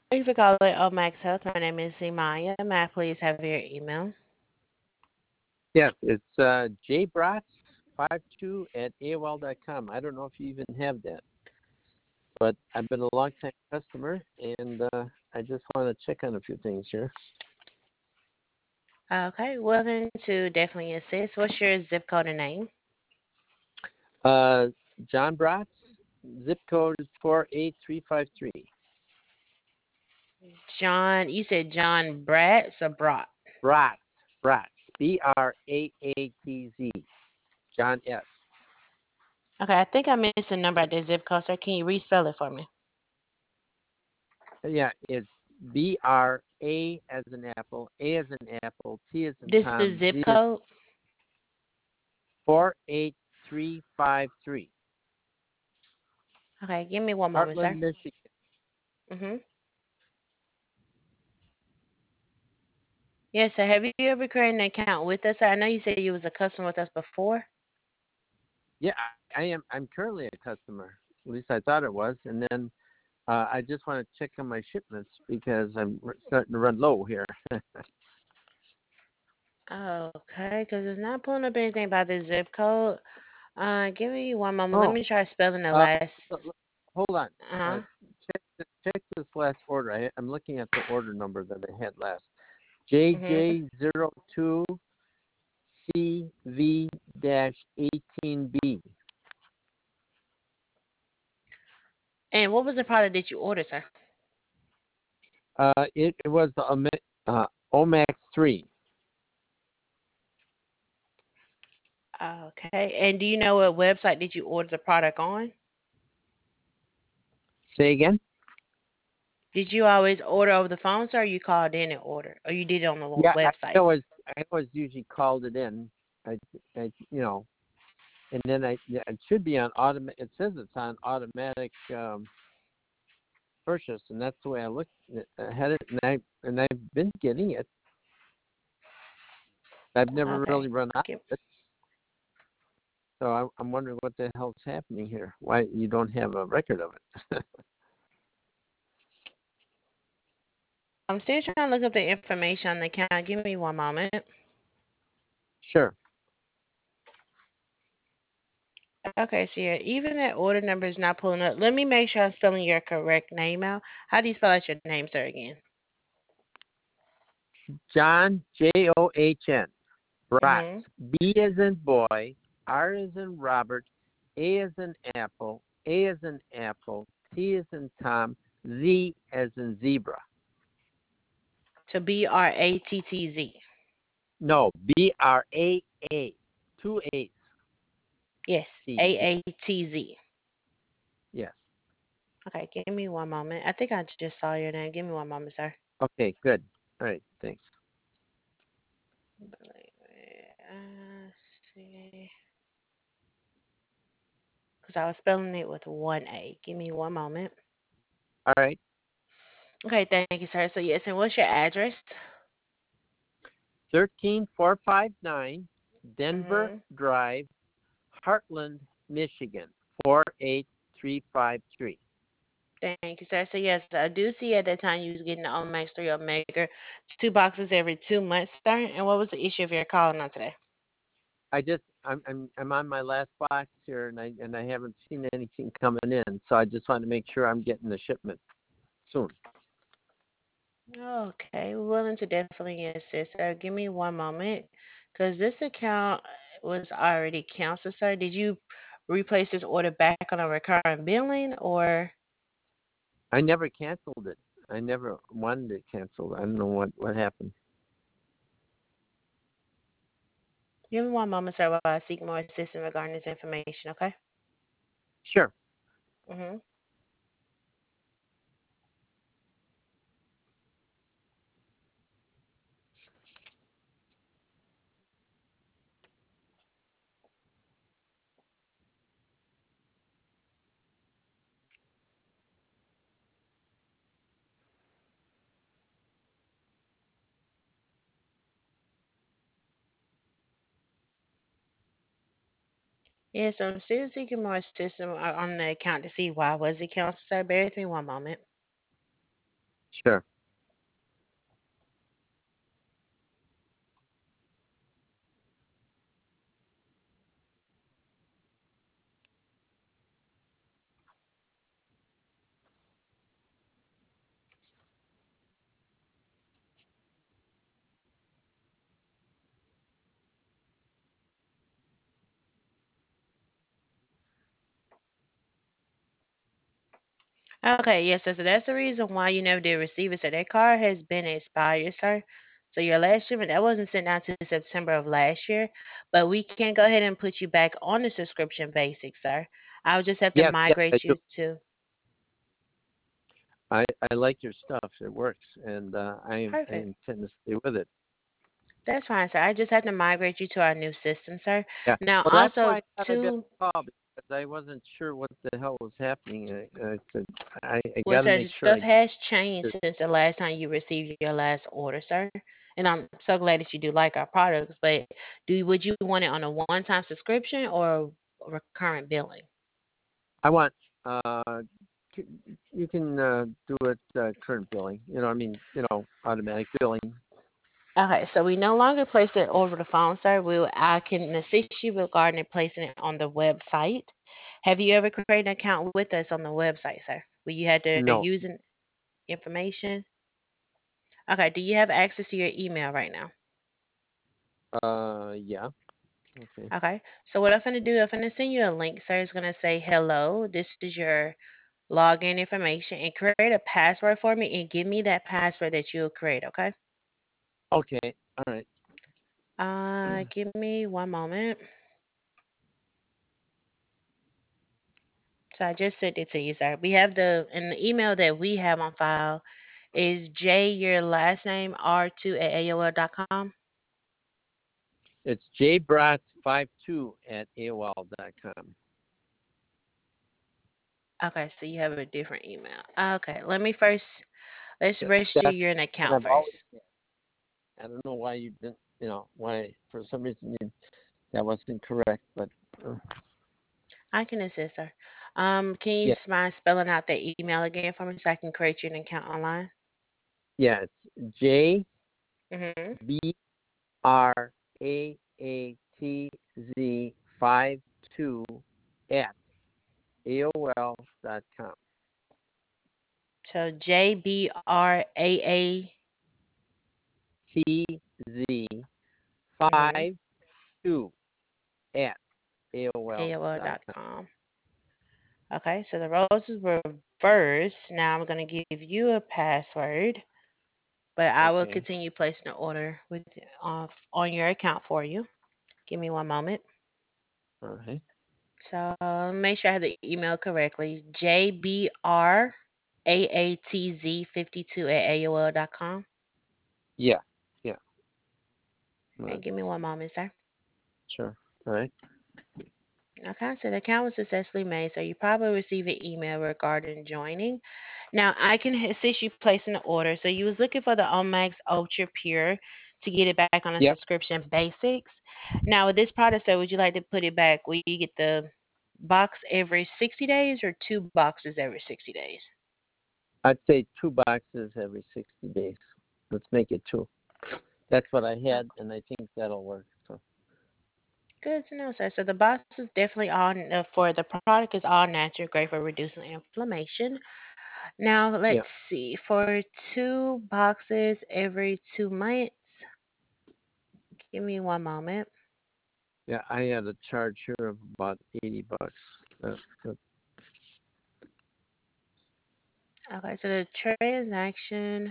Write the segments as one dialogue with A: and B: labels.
A: Thank you for calling Max Health. My name is Zemaya. May I please have your email?
B: Yes, it's jbrats52 at AOL.com. I don't know if you even have that, but I've been a long time customer, and I just want to check on a few things here.
A: Okay, willing to definitely assist. What's your zip code and name?
B: Uh, John Bratz, zip code is 48353.
A: John, you said John Bratz or Brat?
B: Bratz, Braatz, John S.
A: Okay, I think I missed a number at the zip code, sir. Can you respell it for me?
B: Yeah, it's BRA as an apple, A as an apple, T as in
A: This the
B: Tom,
A: zip
B: Z as
A: code?
B: 48353.
A: Okay, give me one moment,
B: Heartland,
A: sir.
B: Michigan.
A: Mm-hmm. Yes, sir. Have you ever created an account with us, sir? I know you said you was a customer with us before.
B: Yeah, I am. I'm currently a customer. At least I thought it was. And then I just want to check on my shipments because I'm starting to run low here.
A: Okay, because it's not pulling up anything about the zip code. Give me one moment. Let
B: Oh,
A: me try spelling the
B: uh,
A: last.
B: hold on.
A: Uh-huh.
B: Check this last order. I'm looking at the order number that I had last.
A: Mm-hmm.
B: JJ02CV-18B.
A: And what was the product that you ordered, sir?
B: It was the Omax 3.
A: Okay. And do you know what website did you order the product on?
B: Say again?
A: Did you always order over the phone, sir, or you called in and ordered? Or you did it on the
B: Yeah,
A: website?
B: I always usually called it in. And then it should be on automatic. It says it's on automatic purchase, and that's the way I looked. I had it, and I've been getting it. I've never
A: Okay.
B: really run out
A: Give-
B: of it. So I'm wondering what the hell's happening here. Why you don't have a record of it?
A: I'm still trying to look up the information on the account. Give me one moment.
B: Sure.
A: Okay, so yeah, even that order number is not pulling up. Let me make sure I'm spelling your correct name out. How do you spell out your name, sir, again?
B: John John. Bratz.
A: Mm-hmm.
B: B as in boy. R as in Robert. A as in apple. A as in apple. T as in Tom. Z as in zebra.
A: To Brattz.
B: No, BRAA. Two A's.
A: Yes,
B: Z.
A: AATZ.
B: Yes.
A: Okay, give me one moment. I think I just saw your name. Give me one moment, sir.
B: Okay, good. All right, thanks.
A: See, because I was spelling it with one A. Give me one moment.
B: All right.
A: Okay, thank you, sir. So yes, and what's your address?
B: 13459 Denver
A: Mm-hmm.
B: Drive, Heartland, Michigan, 48353.
A: Thank you, sir. So yes, I do see at that time you was getting the Omax 3 Omega 2 boxes every 2 months, sir. And what was the issue of your calling on today?
B: I'm on my last box here, and I haven't seen anything coming in, so I just want to make sure I'm getting the shipment soon.
A: Okay, willing to definitely assist, sir. Give me one moment, because this account was already canceled, sir. Did you replace this order back on a recurring billing, or
B: I never canceled it. I never wanted it canceled. I don't know what happened.
A: give me one moment, sir, while I seek more assistance regarding this information, okay?
B: Sure.
A: Mm-hmm. Yeah, so I'm still seeking more assistance on the account to see why was it canceled, sir. Bear with me one moment.
B: Sure.
A: Okay, yes, so that's the reason why you never did receive it. So that card has been expired, sir. So your last shipment that wasn't sent out to September of last year, but we can go ahead and put you back on the subscription basic, sir. I'll just have to
B: Yes, yes, I
A: migrate
B: do.
A: you to
B: I like your stuff. It works, and I
A: perfect.
B: intend to stay with it.
A: That's fine, sir. I just have to migrate you to our new system, sir.
B: Yeah.
A: Now,
B: Well, that's why
A: also,
B: I thought I better
A: too,
B: call because I wasn't sure what the hell was happening. I said I
A: well,
B: got to
A: sir,
B: make
A: the
B: sure
A: stuff
B: I.
A: has changed since the last time you received your last order, sir. And I'm so glad that you do like our products. But would you want it on a one-time subscription or recurrent billing?
B: I want. Uh, you can do it current billing. I mean, automatic billing.
A: Okay, so we no longer place it over the phone, sir. I can assist you regarding placing it on the website. Have you ever created an account with us on the website, sir? Where you had to
B: No.
A: using information? Okay, do you have access to your email right now?
B: Yeah. Okay.
A: Okay, so what I'm going to do, I'm going to send you a link, sir. It's going to say, hello, this is your login information, and create a password for me and give me that password that you'll create, okay?
B: Okay. All right.
A: Give me one moment. So I just sent it to you, sir. We have and the email that we have on file is your last name, R2 at AOL.com.
B: It's jbrats52 at AOL.com.
A: Okay, so you have a different email. Okay, let's
B: Yeah,
A: register
B: that's
A: you an
B: what
A: account
B: I've always
A: first.
B: had. I don't know why you didn't. Why for some reason that wasn't correct, but uh,
A: I can assist, sir. Can you
B: yeah,
A: mind spelling out the email again for me so I can create you an account online?
B: yeah. It's J
A: Mm-hmm.
B: B RAATZ 52 at AOL.com.
A: So JBRAA.
B: TZ
A: Mm-hmm.
B: 52 at AOL.com.
A: AOL.com. Okay, so the roles is reversed. Now I'm going to give you a password, but I will
B: Okay.
A: continue placing the order with on your account for you. Give me one moment.
B: All right.
A: So make sure I have the email correctly. JBRAATZ52 at AOL.com.
B: Yeah. Yeah.
A: Okay,
B: Right.
A: give me one moment, sir.
B: Sure. All right.
A: Okay, so the account was successfully made, so you probably receive an email regarding joining. Now I can assist you placing the order. So you was looking for the Omax Ultra Pure to get it back on a
B: Yep.
A: subscription basics. Now with this product, so would you like to put it back? Will you get the box every 60 days or two boxes every 60 days?
B: I'd say 2 boxes every 60 days. Let's make it 2. That's what I
A: Oh,
B: had, and I think that'll work. So,
A: good to know, sir. So the box is definitely all for the product is all natural, great for reducing inflammation. Now
B: yeah.
A: let's see. For two boxes every 2 months, give me one moment.
B: Yeah, I had a charge here of about $80. Uh,
A: Okay, so the transaction.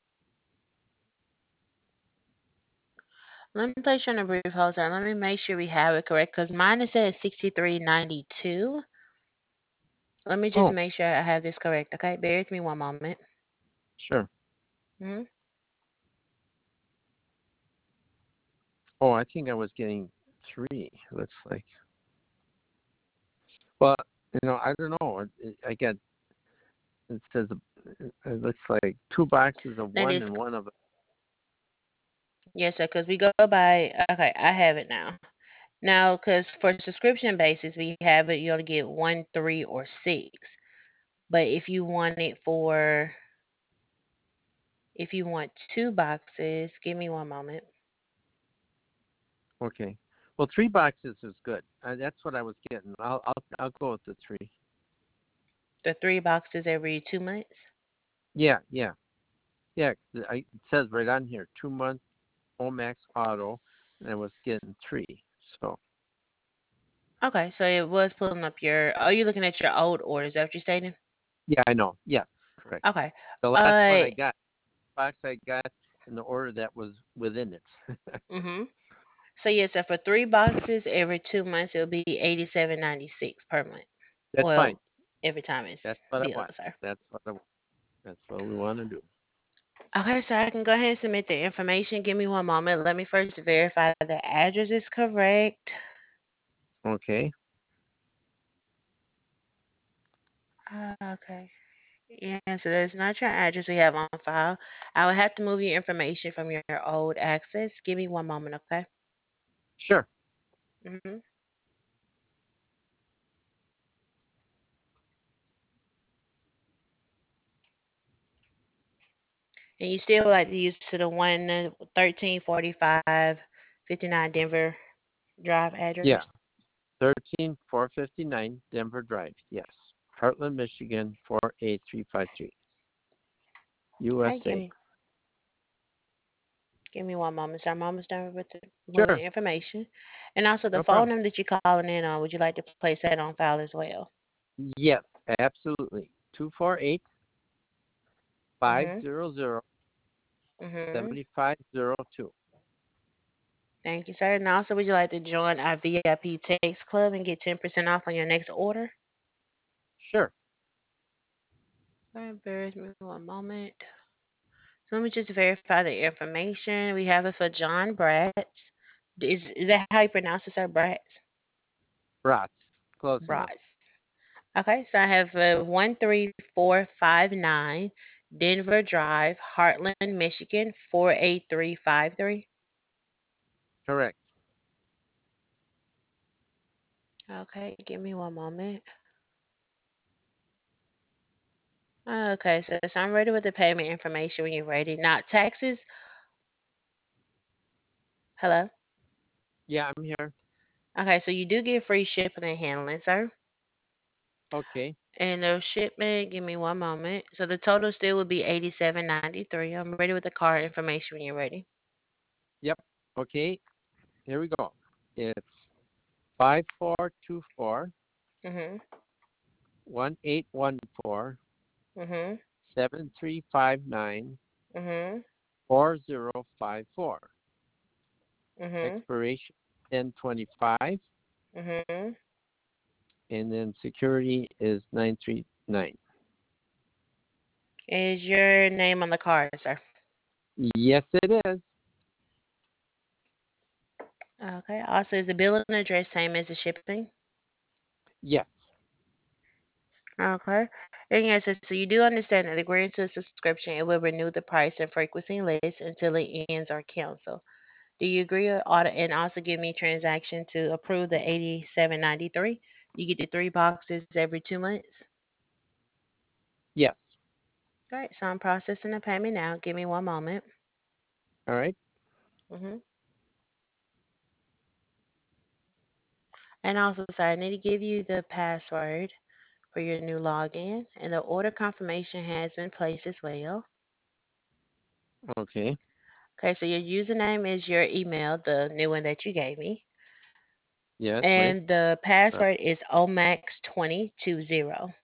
A: Let me place you on a brief hold, sir. Let me make sure we have it correct because mine is at 63.92. Let me just
B: oh,
A: make sure I have this correct. Okay, bear with me one moment.
B: sure.
A: Hmm.
B: Oh, I think I was getting 3. Looks like. Well, I don't know. I got. It says it looks like 2 boxes of
A: That
B: one
A: is
B: and one of.
A: yes, sir. Because we go by. Okay, I have it now. Now, because for subscription basis, we have it. You only get one, three, or six. But if you want it for If you want 2 boxes, give me one moment.
B: Okay. Well, 3 boxes is good. That's what I was getting. I'll go with the three.
A: The 3 boxes every 2 months.
B: Yeah, yeah, yeah. It says right on here, 2 month Omax Auto, and I was getting three. So
A: Okay, so it was pulling up your. Are you looking at your old orders? Is that what you're stating?
B: yeah, I know. Yes, correct.
A: Okay.
B: The last one
A: Uh.
B: I got, box I got in the order that was within it.
A: Mhm. So yes, so for 3 boxes every 2 months, it'll be 87.96 per month.
B: That's
A: Well,
B: fine.
A: every time it's
B: That's what I
A: billed,
B: want.
A: sir.
B: That's what we want to do.
A: Okay, so I can go ahead and submit the information. Give me one moment. Let me first verify the address is correct.
B: Okay.
A: Okay. Yeah, so that's not your address we have on file. I will have to move your information from your old access. Give me one moment, okay?
B: Sure.
A: Hmm. And you still like to use to the 11345 59 Denver Drive
B: Yeah.
A: address?
B: 13459 Denver Drive. Yes. Heartland, Michigan 48353.
A: Okay,
B: USA.
A: give me one moment. So I'm almost done with moving the
B: Sure.
A: information. And also the
B: No
A: phone
B: problem.
A: number that you're calling in on, would you like to place that on file as well?
B: Yes, absolutely. 248
A: Mm-hmm.
B: 500
A: Mm-hmm.
B: 7502.
A: Thank you, sir. And also, would you like to join our VIP Text Club and get 10% off on your next order?
B: Sure.
A: All right, bear with me one moment. So let me just verify the information. We have it for John Bratz. Is that how you pronounce it, sir? Bratz?
B: Brats. Close enough.
A: Bratz. Okay, so I have 13459 Denver Drive, Heartland, Michigan 48353.
B: Correct.
A: Okay, give me one moment. Okay, so I'm ready with the payment information when you're ready. Now, taxes. Hello.
B: Yeah, I'm here.
A: Okay, so you do get free shipping and handling, sir.
B: Okay.
A: And the shipment, give me one moment. So the total still would be 87.93. I'm ready with the card information when you're ready.
B: Yep. Okay. Here we go. It's 5424
A: Mhm.
B: 1814
A: Mhm.
B: 7359
A: Mhm.
B: 4054.
A: Mhm.
B: Expiration 1025,
A: Mhm.
B: and then security is 939.
A: Is your name on the card, sir?
B: Yes, it is.
A: Okay. Also, is the billing address same as the shipping?
B: Yes.
A: Okay. And yes, so you do understand that agreeing to a subscription, it will renew the price and frequency list until it ends or cancel. Do you agree or and also give me transaction to approve the 87.93? You get the 3 boxes every 2 months.
B: Yes.
A: All right, so I'm processing the payment now. Give me one moment.
B: All right.
A: Hmm. And also, sorry, I need to give you the password for your new login, and the order confirmation has been placed as well.
B: Okay.
A: Okay, so your username is your email, the new one that you gave me,
B: Yes, right.
A: and the
B: Uh,
A: password is Omax2020.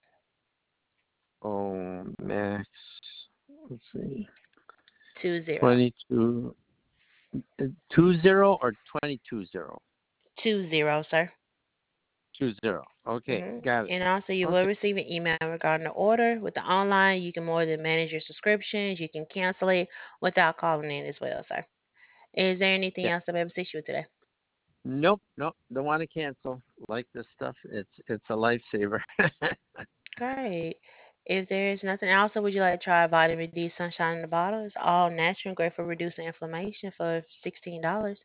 B: oh, max. Let's see.
A: 20.
B: 22, 20 or 220?
A: 20, sir.
B: 20. Okay.
A: Hmm.
B: Got it.
A: And also, you will
B: Okay.
A: receive an email regarding the order. With the online, you can more than manage your subscriptions. You can cancel it without calling in as well, sir. Is there anything
B: Yeah.
A: else I'm able to assist you with today?
B: Nope. Nope. Don't want to cancel. Like this stuff. It's a lifesaver.
A: Great. If there is nothing else, would you like to try vitamin D sunshine in the bottle? It's all natural and great for reducing inflammation for $16.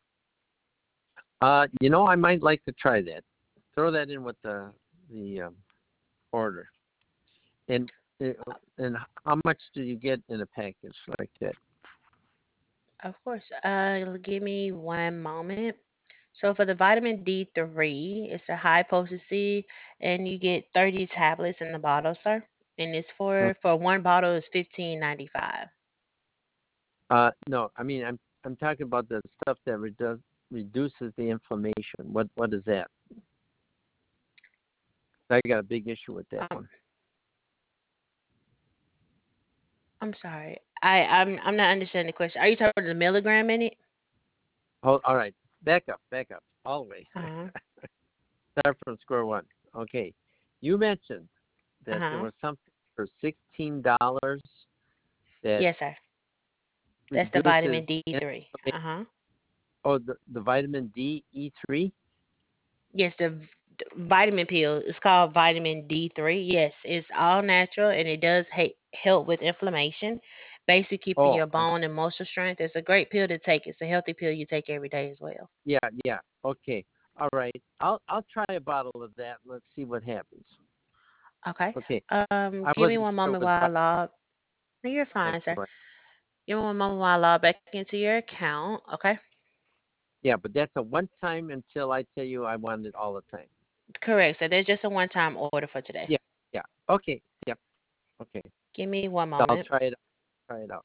B: I might like to try that. Throw that in with the order. And it, and how much do you get in a package like that?
A: Of course. Give me one moment. So for the vitamin D3, it's a high potency, and you get 30 tablets in the bottle, sir. And it's
B: Mm.
A: for one bottle is 15.95.
B: No, I mean I'm talking about the stuff that reduces the inflammation. What is that? I got a big issue with that
A: Um,
B: one.
A: I'm sorry. I'm not understanding the question. Are you talking about the milligram in it?
B: Hold, all right, back up, all the way.
A: Uh-huh.
B: Start from square one. Okay, you mentioned that there
A: Uh-huh.
B: was something for $16 that
A: Yes, sir. That's the
B: reduces
A: vitamin D3.
B: inflammation.
A: Uh-huh.
B: Oh, the vitamin D E3.
A: Yes, vitamin pill. It's called vitamin D3. Yes, it's all natural and it does help with inflammation, basically keeping
B: Oh,
A: your bone and muscle strength. It's a great pill to take. It's a healthy pill you take every day as well.
B: yeah, yeah. Okay, all right. I'll try a bottle of that. Let's see what happens.
A: Okay.
B: Okay, I
A: Give me
B: wasn't
A: one
B: sure it
A: moment
B: was
A: while I
B: vitamin.
A: log. No, you're fine,
B: Okay,
A: sir.
B: go ahead.
A: Give me one moment while I log back into your account. Okay.
B: Yeah, but that's a one time until I tell you I want it all the time.
A: Correct. So there's just a one-time order for today.
B: Yeah, yeah. Okay, yep. Okay,
A: Give me one
B: I'll
A: moment.
B: try it. Try it out.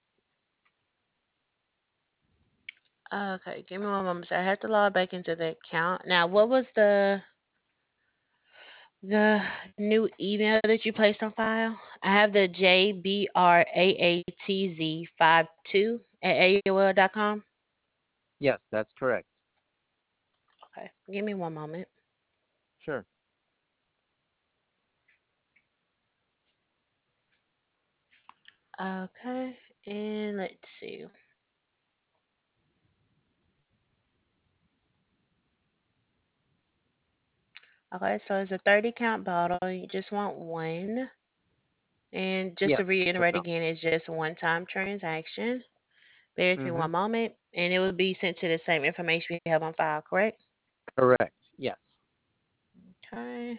A: Okay, give me one moment. So I have to log back into the account. Now, what was the new email that you placed on file? I have the jbraatz52 at AOL.com.
B: Yes, that's correct.
A: Okay, give me one moment.
B: Sure.
A: Okay, and let's see. Okay, so it's a 30 count bottle. You just want one. And just to
B: Yes. For
A: reiterate
B: now.
A: again, it's just a one time transaction. Bear with me
B: Mm-hmm.
A: one moment, and it will be sent to the same information we have on file, correct?
B: Correct. Yes.
A: Okay.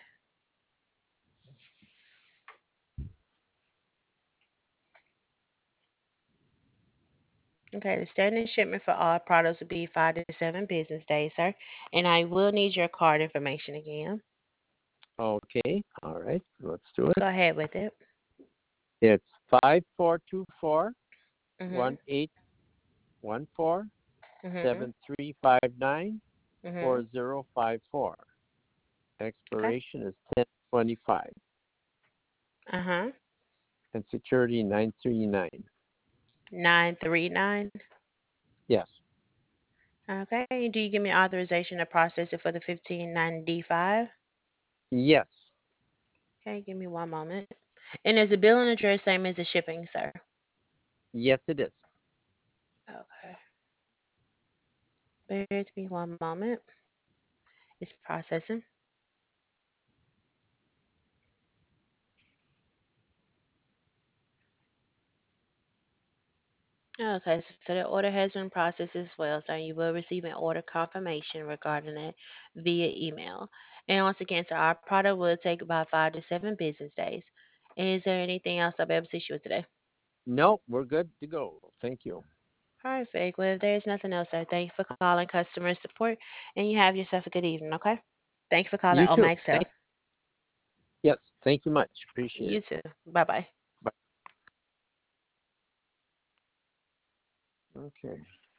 A: Okay, the standard shipment for all products will be 5 to 7 business days, sir. And I will need your card information again.
B: Okay. All right. Let's do it.
A: Go ahead with it.
B: It's 5424
A: Mhm.
B: 1814
A: Mhm.
B: 7359
A: Mhm.
B: 4054.
A: Okay.
B: Expiration is 1025
A: Uh huh.
B: and security 939.
A: 939.
B: Yes.
A: Okay. Do you give me authorization to process it for the 1595?
B: Yes.
A: Okay. Give me one moment. And is the billing address same as the shipping, sir?
B: Yes, it is.
A: Okay. Bear with me one moment. It's processing. Okay, so the order has been processed as well, so you will receive an order confirmation regarding it via email. And once again, so our product will take about 5 to 7 business days. Is there anything else I'll be able to assist you with today?
B: No, we're good to go. Thank you.
A: Perfect. Well, if there's nothing else, sir, thank you for calling customer support, and you have yourself a good evening, okay? Thank you for calling
B: You too.
A: Omax
B: Thank
A: Health.
B: Yes. Thank you much. Appreciate
A: You
B: it.
A: too. Bye bye.
B: Bye. Okay.